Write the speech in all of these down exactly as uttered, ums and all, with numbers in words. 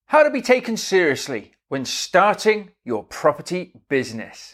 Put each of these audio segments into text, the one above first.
How to be taken seriously when starting your property business.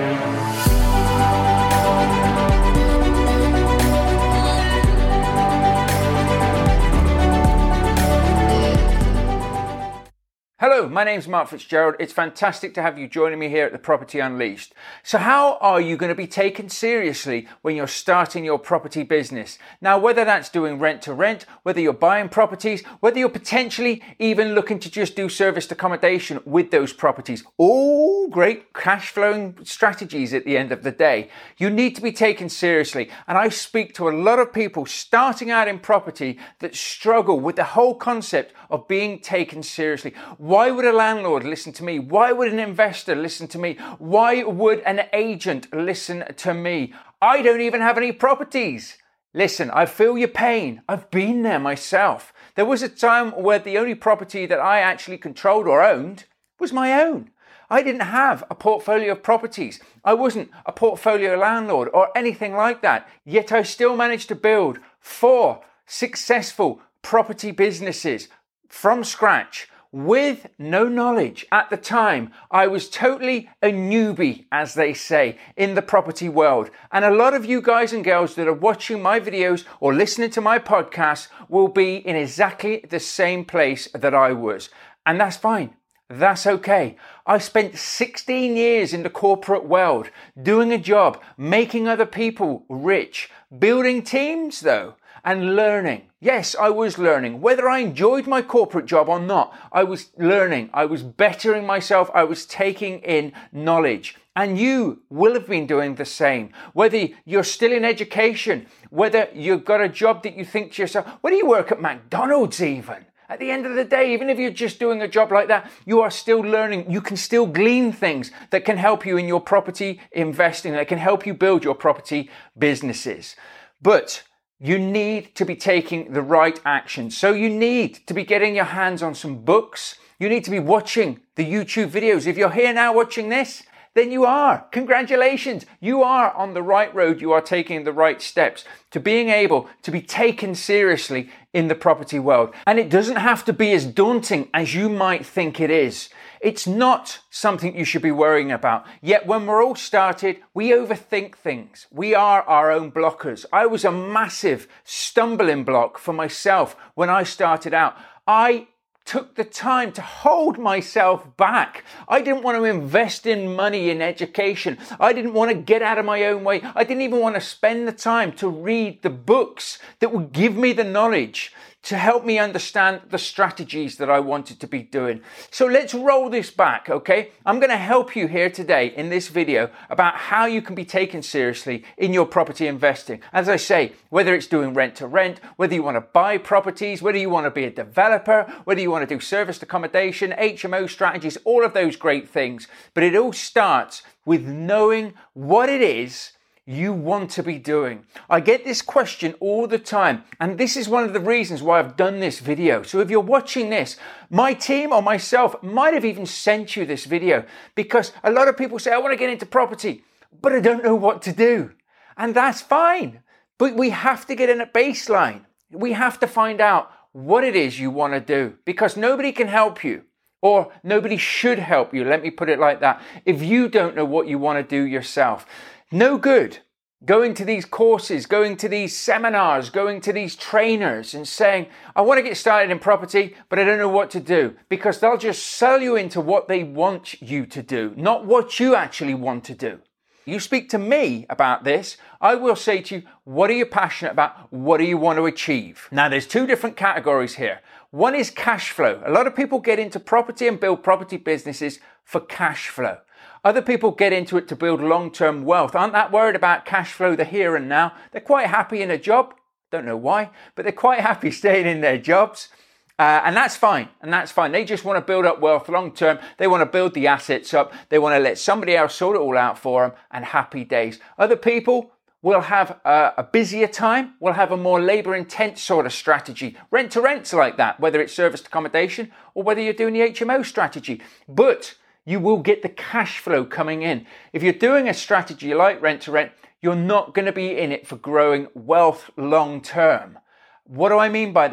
Hello, my name's Mark Fitzgerald. It's fantastic to have you joining me here at the Property Unleashed. So how are you going to be taken seriously when you're starting your property business? Now, whether that's doing rent to rent, whether you're buying properties, whether you're potentially even looking to just do serviced accommodation with those properties, all great cash flowing strategies at the end of the day, you need to be taken seriously. And I speak to a lot of people starting out in property that struggle with the whole concept of being taken seriously. Why would a landlord listen to me? Why would an investor listen to me? Why would an agent listen to me? I don't even have any properties. Listen, I feel your pain. I've been there myself. There was a time where the only property that I actually controlled or owned was my own. I didn't have a portfolio of properties. I wasn't a portfolio landlord or anything like that. Yet I still managed to build four successful property businesses from scratch. With no knowledge. At the time, I was totally a newbie, as they say, in the property world. And a lot of you guys and girls that are watching my videos or listening to my podcast will be in exactly the same place that I was. And that's fine. That's okay. I spent sixteen years in the corporate world, doing a job, making other people rich, building teams though, and learning. Yes, I was learning. Whether I enjoyed my corporate job or not, I was learning. I was bettering myself. I was taking in knowledge. And you will have been doing the same. Whether you're still in education, whether you've got a job that you think to yourself, whether you work at McDonald's even. At the end of the day, even if you're just doing a job like that, you are still learning. You can still glean things that can help you in your property investing, that can help you build your property businesses. But you need to be taking the right action. So you need to be getting your hands on some books. You need to be watching the YouTube videos. If you're here now watching this, then you are. Congratulations. You are on the right road. You are taking the right steps to being able to be taken seriously in the property world. And it doesn't have to be as daunting as you might think it is. It's not something you should be worrying about. Yet when we're all started, we overthink things. We are our own blockers. I was a massive stumbling block for myself when I started out. I took the time to hold myself back. I didn't want to invest in money in education. I didn't want to get out of my own way. I didn't even want to spend the time to read the books that would give me the knowledge to help me understand the strategies that I wanted to be doing. So let's roll this back, okay? I'm going to help you here today in this video about how you can be taken seriously in your property investing. As I say, whether it's doing rent to rent, whether you want to buy properties, whether you want to be a developer, whether you want to do serviced accommodation, H M O strategies, all of those great things. But it all starts with knowing what it is you want to be doing. I get this question all the time, and this is one of the reasons why I've done this video. So if you're watching this, my team or myself might have even sent you this video, because a lot of people say, I want to get into property, but I don't know what to do. And that's fine. But we have to get in a baseline. We have to find out what it is you want to do, because nobody can help you. Or nobody should help you, let me put it like that, if you don't know what you want to do yourself. No good going to these courses, going to these seminars, going to these trainers and saying, I want to get started in property, but I don't know what to do. Because they'll just sell you into what they want you to do, not what you actually want to do. You speak to me about this, I will say to you, what are you passionate about? What do you want to achieve? Now, there's two different categories here. One is cash flow. A lot of people get into property and build property businesses for cash flow. Other people get into it to build long-term wealth. Aren't that worried about cash flow, the here and now? They're quite happy in a job. Don't know why, but they're quite happy staying in their jobs. Uh, and that's fine. And that's fine. They just want to build up wealth long term. They want to build the assets up. They want to let somebody else sort it all out for them, and happy days. Other people will have a, a busier time, will have a more labor intense sort of strategy. Rent to rent's like that, whether it's serviced accommodation or whether you're doing the H M O strategy. But you will get the cash flow coming in. If you're doing a strategy like rent to rent, you're not going to be in it for growing wealth long term. What do I mean by that?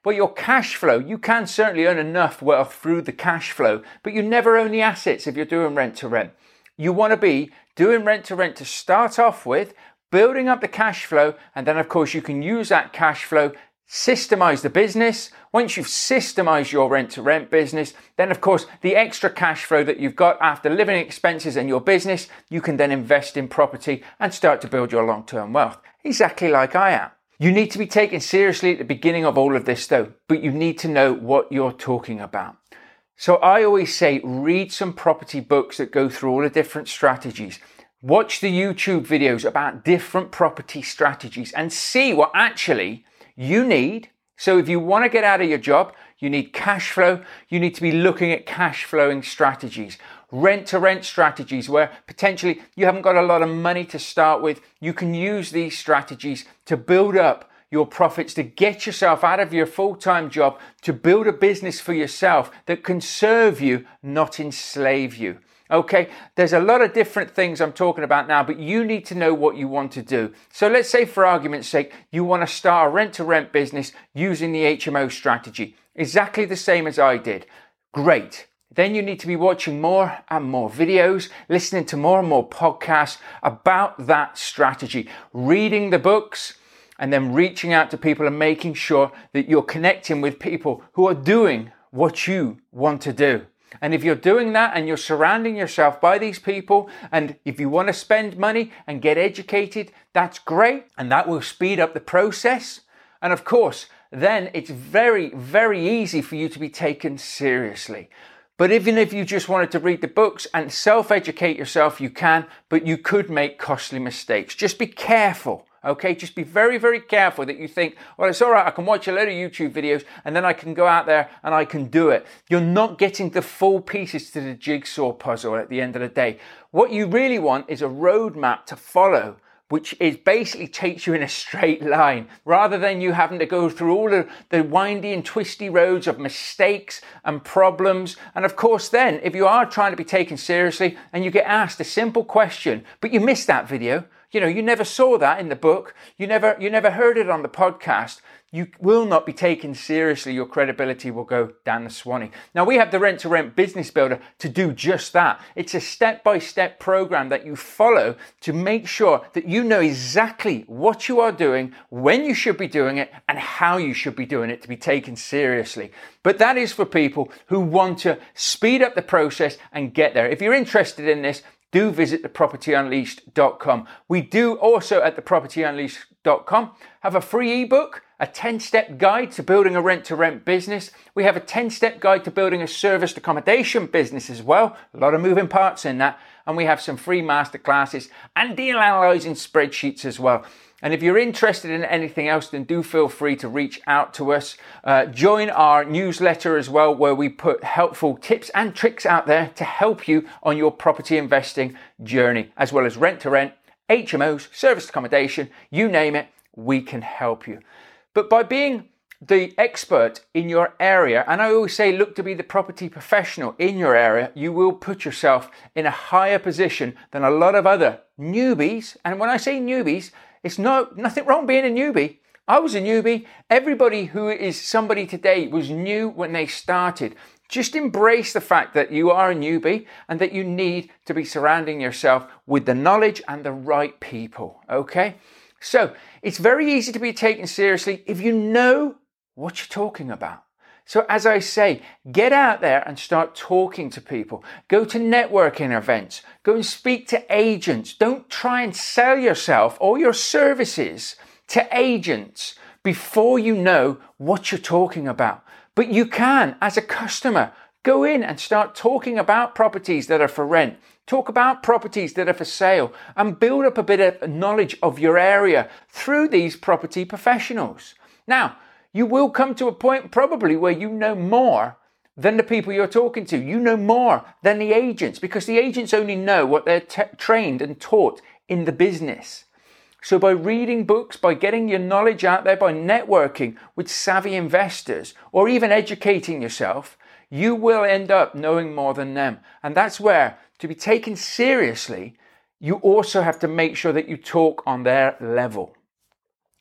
Well, your cash flow, you can certainly earn enough wealth through the cash flow, but you never own the assets if you're doing rent to rent. You want to be doing rent to rent to start off with, building up the cash flow, and then of course you can use that cash flow, systemize the business. Once you've systemized your rent to rent business, then of course the extra cash flow that you've got after living expenses and your business, you can then invest in property and start to build your long-term wealth. Exactly like I am. You need to be taken seriously at the beginning of all of this though, but you need to know what you're talking about. So I always say, read some property books that go through all the different strategies. Watch the YouTube videos about different property strategies and see what actually you need. So if you want to get out of your job, you need cash flow. You need to be looking at cash flowing strategies, rent to rent strategies where potentially you haven't got a lot of money to start with. You can use these strategies to build up your profits, to get yourself out of your full-time job, to build a business for yourself that can serve you, not enslave you. Okay, there's a lot of different things I'm talking about now, but you need to know what you want to do. So let's say for argument's sake, you want to start a rent-to-rent business using the H M O strategy. Exactly the same as I did. Great. Then you need to be watching more and more videos, listening to more and more podcasts about that strategy, reading the books, and then reaching out to people and making sure that you're connecting with people who are doing what you want to do. And if you're doing that and you're surrounding yourself by these people, and if you want to spend money and get educated, that's great. And that will speed up the process. And of course, then it's very, very easy for you to be taken seriously. But even if you just wanted to read the books and self-educate yourself, you can, but you could make costly mistakes. Just be careful. Okay, just be very, very careful that you think, well, it's all right, I can watch a load of YouTube videos and then I can go out there and I can do it. You're not getting the full pieces to the jigsaw puzzle at the end of the day. What you really want is a roadmap to follow, which is basically takes you in a straight line, rather than you having to go through all the, the windy and twisty roads of mistakes and problems. And of course, then, if you are trying to be taken seriously and you get asked a simple question, but you missed that video, you know, you never saw that in the book, you never, you never heard it on the podcast, you will not be taken seriously. Your credibility will go down the Swanee. Now, we have the Rent to Rent Business Builder to do just that. It's a step-by-step program that you follow to make sure that you know exactly what you are doing, when you should be doing it, and how you should be doing it to be taken seriously. But that is for people who want to speed up the process and get there. If you're interested in this, do visit the property unleashed dot com. We do also at the property unleashed dot com have a free ebook, a ten-step guide to building a rent-to-rent business. We have a ten-step guide to building a serviced accommodation business as well. A lot of moving parts in that. And we have some free masterclasses and deal analyzing spreadsheets as well. And if you're interested in anything else, then do feel free to reach out to us. Uh, join our newsletter as well, where we put helpful tips and tricks out there to help you on your property investing journey, as well as rent-to-rent, H M Os, serviced accommodation, you name it, we can help you. But by being the expert in your area, and I always say look to be the property professional in your area, you will put yourself in a higher position than a lot of other newbies. And when I say newbies, it's no nothing wrong being a newbie. I was a newbie. Everybody who is somebody today was new when they started. Just embrace the fact that you are a newbie and that you need to be surrounding yourself with the knowledge and the right people, okay? So it's very easy to be taken seriously if you know what you're talking about. So as I say, get out there and start talking to people. Go to networking events. Go and speak to agents. Don't try and sell yourself or your services to agents before you know what you're talking about. But you can, as a customer, go in and start talking about properties that are for rent. Talk about properties that are for sale and build up a bit of knowledge of your area through these property professionals. Now, you will come to a point probably where you know more than the people you're talking to. You know more than the agents, because the agents only know what they're t- trained and taught in the business. So by reading books, by getting your knowledge out there, by networking with savvy investors, or even educating yourself, you will end up knowing more than them. And that's where, to be taken seriously, you also have to make sure that you talk on their level.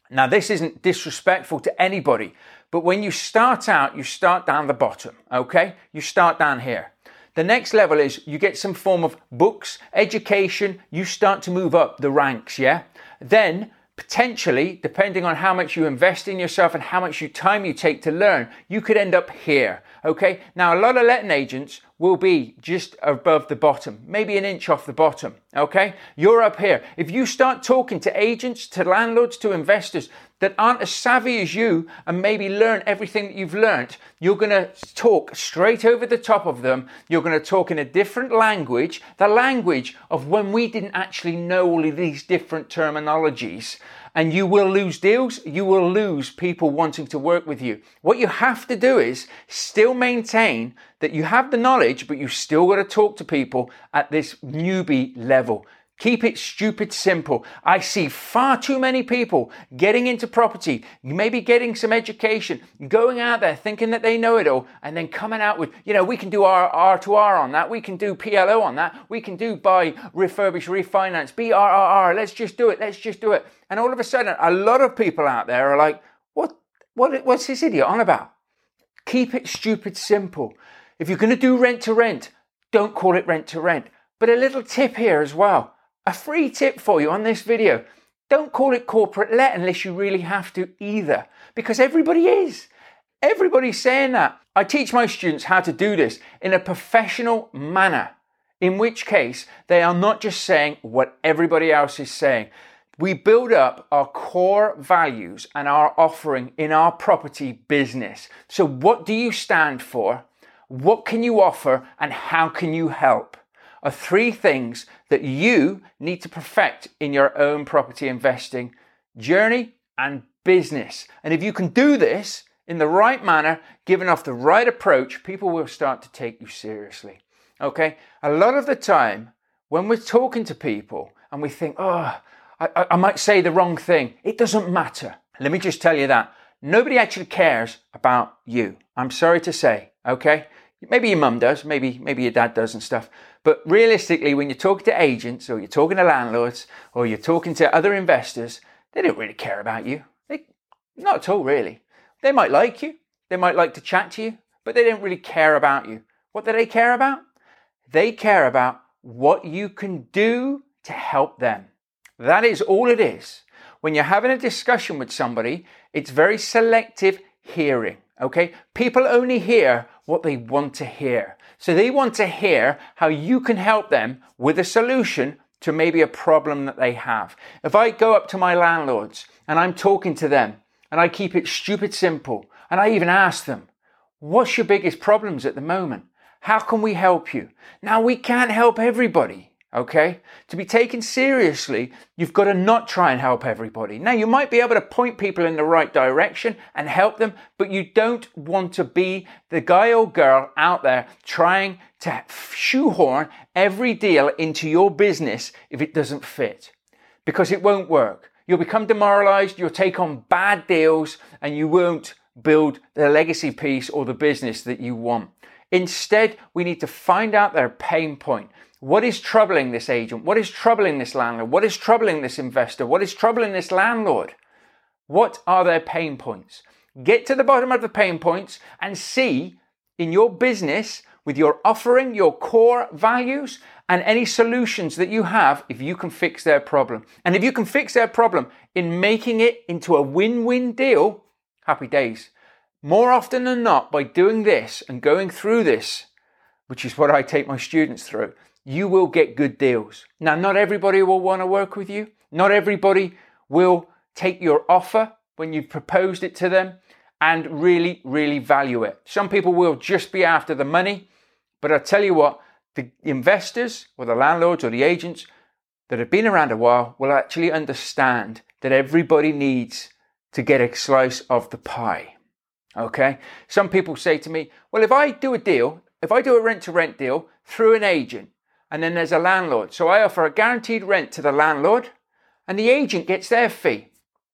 Now, this isn't disrespectful to anybody, but when you start out, you start down the bottom, okay? You start down here. The next level is you get some form of books, education, you start to move up the ranks, yeah? Then, potentially, depending on how much you invest in yourself and how much you time you take to learn, you could end up here, okay? Now, a lot of letting agents will be just above the bottom, maybe an inch off the bottom, okay? You're up here. If you start talking to agents, to landlords, to investors that aren't as savvy as you and maybe learn everything that you've learned, you're gonna talk straight over the top of them. You're gonna talk in a different language, the language of when we didn't actually know all of these different terminologies. And you will lose deals, you will lose people wanting to work with you. What you have to do is still maintain that you have the knowledge, but you still got to talk to people at this newbie level. Keep it stupid simple. I see far too many people getting into property, maybe getting some education, going out there thinking that they know it all, and then coming out with, you know, we can do our R to R on that, we can do P L O on that, we can do buy, refurbish, refinance, B R R R, let's just do it, let's just do it. And all of a sudden, a lot of people out there are like, what, what, what's this idiot on about? Keep it stupid simple. If you're going to do rent to rent, don't call it rent to rent. But a little tip here as well. A free tip for you on this video. Don't call it corporate let unless you really have to either, because everybody is. Everybody's saying that. I teach my students how to do this in a professional manner, in which case they are not just saying what everybody else is saying. We build up our core values and our offering in our property business. So what do you stand for? What can you offer? And how can you help? Are three things that you need to perfect in your own property investing journey and business. And if you can do this in the right manner, given off the right approach, people will start to take you seriously. Okay? A lot of the time, when we're talking to people and we think, oh, I, I might say the wrong thing, it doesn't matter. Let me just tell you that. Nobody actually cares about you. I'm sorry to say, okay? Maybe your mum does, maybe maybe your dad does and stuff. But realistically, when you're talking to agents or you're talking to landlords or you're talking to other investors, they don't really care about you. They, not at all, really. They might like you. They might like to chat to you, but they don't really care about you. What do they care about? They care about what you can do to help them. That is all it is. When you're having a discussion with somebody, it's very selective hearing. Okay, people only hear what they want to hear. So they want to hear how you can help them with a solution to maybe a problem that they have. If I go up to my landlords and I'm talking to them and I keep it stupid simple and I even ask them, what's your biggest problems at the moment? How can we help you? Now, we can't help everybody. Okay? To be taken seriously, you've got to not try and help everybody. Now, you might be able to point people in the right direction and help them, but you don't want to be the guy or girl out there trying to shoehorn every deal into your business if it doesn't fit, because it won't work. You'll become demoralized, you'll take on bad deals, and you won't build the legacy piece or the business that you want. Instead, we need to find out their pain point. What is troubling this agent? What is troubling this landlord? What is troubling this investor? What is troubling this landlord? What are their pain points? Get to the bottom of the pain points and see in your business, with your offering, your core values, and any solutions that you have, if you can fix their problem. And if you can fix their problem in making it into a win-win deal, happy days. More often than not, by doing this and going through this, which is what I take my students through, you will get good deals. Now, not everybody will want to work with you. Not everybody will take your offer when you've proposed it to them and really, really value it. Some people will just be after the money. But I tell you what, the investors or the landlords or the agents that have been around a while will actually understand that everybody needs to get a slice of the pie. Okay? Some people say to me, well, if I do a deal, if I do a rent-to-rent deal through an agent, and then there's a landlord. So I offer a guaranteed rent to the landlord and the agent gets their fee.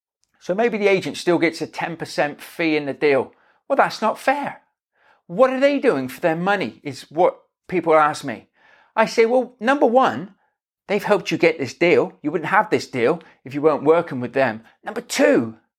So maybe the agent still gets a ten percent fee in the deal. Well, that's not fair. What are they doing for their money is what people ask me. I say, well, number one, they've helped you get this deal. You wouldn't have this deal if you weren't working with them. Number two,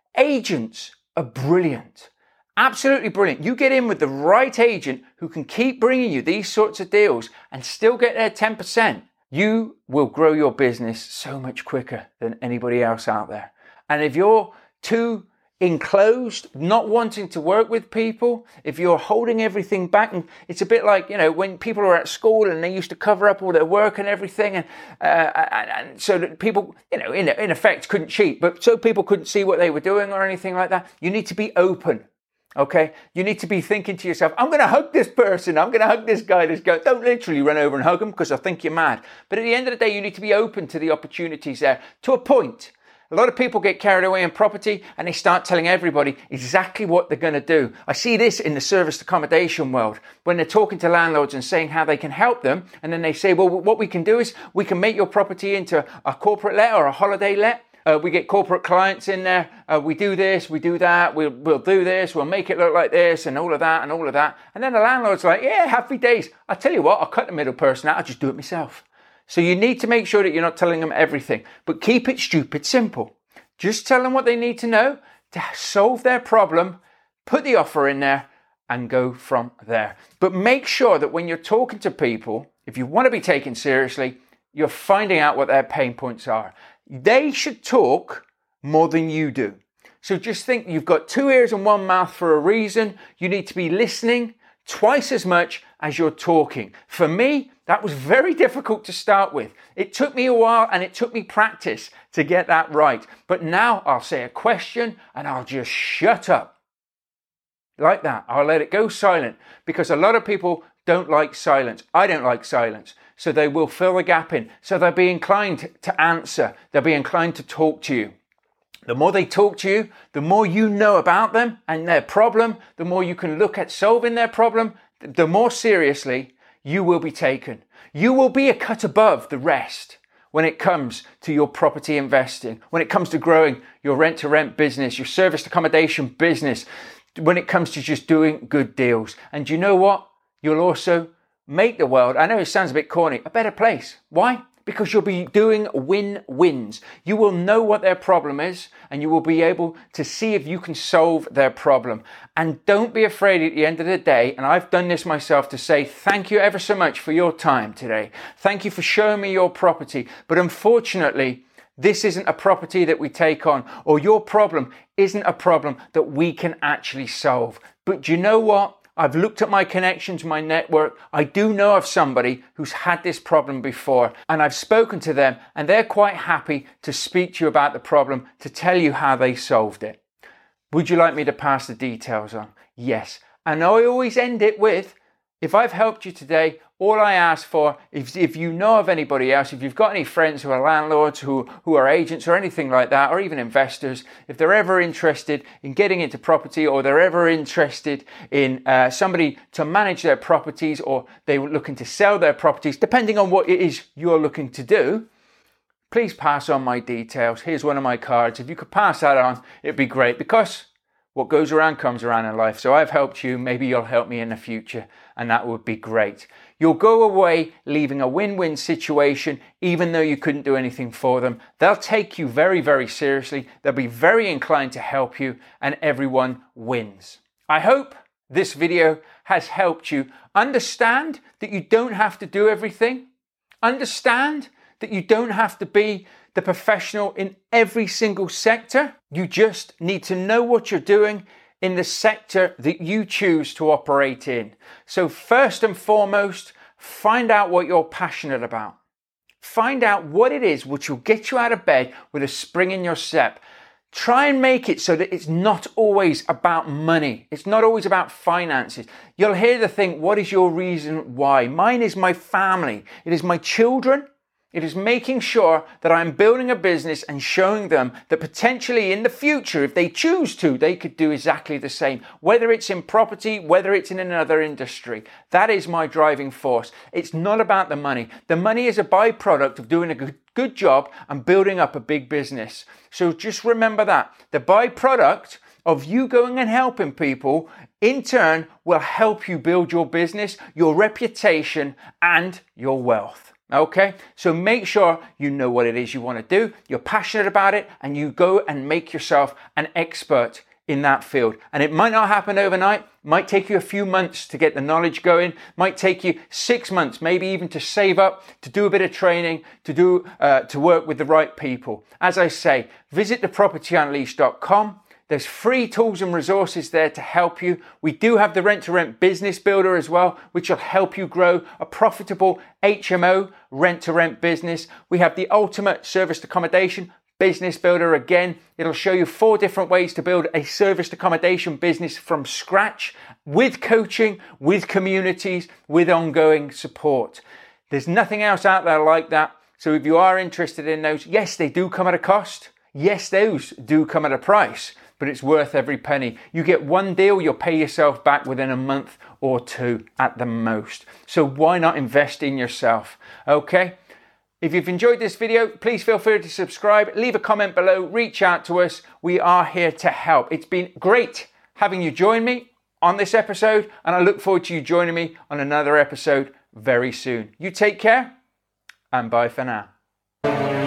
Agents are brilliant. Absolutely brilliant. You get in with the right agent who can keep bringing you these sorts of deals and still get their ten percent. You will grow your business so much quicker than anybody else out there. And if you're too enclosed, not wanting to work with people, if you're holding everything back, and it's a bit like, you know, when people are at school and they used to cover up all their work and everything, and uh, and, and so that people, you know, in, in effect couldn't cheat, but so people couldn't see what they were doing or anything like that. You need to be open. Okay, you need to be thinking to yourself, I'm going to hug this person, I'm going to hug this guy, this guy. Don't literally run over and hug them because I think you're mad. But at the end of the day, you need to be open to the opportunities there to a point. A lot of people get carried away in property and they start telling everybody exactly what they're going to do. I see this in the serviced accommodation world when they're talking to landlords and saying how they can help them. And then they say, well, what we can do is we can make your property into a corporate let or a holiday let. Uh, we get corporate clients in there. Uh, we do this, we do that. We'll, we'll do this. We'll make it look like this and all of that and all of that. And then the landlord's like, yeah, happy days. I tell you what, I'll cut the middle person out. I'll just do it myself. So you need to make sure that you're not telling them everything, but keep it stupid simple. Just tell them what they need to know to solve their problem, put the offer in there and go from there. But make sure that when you're talking to people, if you want to be taken seriously, you're finding out what their pain points are. They should talk more than you do. So just think you've got two ears and one mouth for a reason. You need to be listening twice as much as you're talking. For me, that was very difficult to start with. It took me a while and it took me practice to get that right. But now I'll say a question and I'll just shut up. Like that. I'll let it go silent because a lot of people don't like silence. I don't like silence. So they will fill the gap in. So they'll be inclined to answer. They'll be inclined to talk to you. The more they talk to you, the more you know about them and their problem, the more you can look at solving their problem, the more seriously you will be taken. You will be a cut above the rest when it comes to your property investing, when it comes to growing your rent-to-rent business, your serviced accommodation business, when it comes to just doing good deals. And you know what? You'll also make the world, I know it sounds a bit corny, a better place. Why? Because you'll be doing win-wins. You will know what their problem is and you will be able to see if you can solve their problem. And don't be afraid at the end of the day, and I've done this myself, to say thank you ever so much for your time today. Thank you for showing me your property. But unfortunately, this isn't a property that we take on, or your problem isn't a problem that we can actually solve. But do you know what? I've looked at my connections, my network. I do know of somebody who's had this problem before, and I've spoken to them and they're quite happy to speak to you about the problem, to tell you how they solved it. Would you like me to pass the details on? Yes. And I always end it with, if I've helped you today, all I ask for is if you know of anybody else, if you've got any friends who are landlords, who, who are agents or anything like that, or even investors, if they're ever interested in getting into property, or they're ever interested in uh, somebody to manage their properties, or they're looking to sell their properties, depending on what it is you're looking to do, please pass on my details. Here's one of my cards. If you could pass that on, it'd be great, because what goes around comes around in life. So I've helped you. Maybe you'll help me in the future, and that would be great. You'll go away leaving a win-win situation, even though you couldn't do anything for them. They'll take you very, very seriously. They'll be very inclined to help you, and everyone wins. I hope this video has helped you understand that you don't have to do everything. Understand that you don't have to be the professional in every single sector. You just need to know what you're doing in the sector that you choose to operate in. So first and foremost, find out what you're passionate about. Find out what it is which will get you out of bed with a spring in your step. Try and make it so that it's not always about money. It's not always about finances. You'll hear the thing, what is your reason why? Mine is my family. It is my children. It is making sure that I'm building a business and showing them that potentially in the future, if they choose to, they could do exactly the same. Whether it's in property, whether it's in another industry. That is my driving force. It's not about the money. The money is a byproduct of doing a good, good job and building up a big business. So just remember that. The byproduct of you going and helping people, in turn, will help you build your business, your reputation, and your wealth. Okay, so make sure you know what it is you want to do, you're passionate about it, and you go and make yourself an expert in that field. And it might not happen overnight, might take you a few months to get the knowledge going, might take you six months, maybe even to save up, to do a bit of training, to do uh, to work with the right people. As I say, visit the property unleashed dot com. There's free tools and resources there to help you. We do have the Rent to Rent Business Builder as well, which will help you grow a profitable H M O, rent to rent business. We have the Ultimate Serviced Accommodation Business Builder. Again, it'll show you four different ways to build a serviced accommodation business from scratch with coaching, with communities, with ongoing support. There's nothing else out there like that. So if you are interested in those, yes, they do come at a cost. Yes, those do come at a price, but it's worth every penny. You get one deal, you'll pay yourself back within a month or two at the most. So why not invest in yourself? Okay. If you've enjoyed this video, please feel free to subscribe, leave a comment below, reach out to us. We are here to help. It's been great having you join me on this episode, and I look forward to you joining me on another episode very soon. You take care, and bye for now.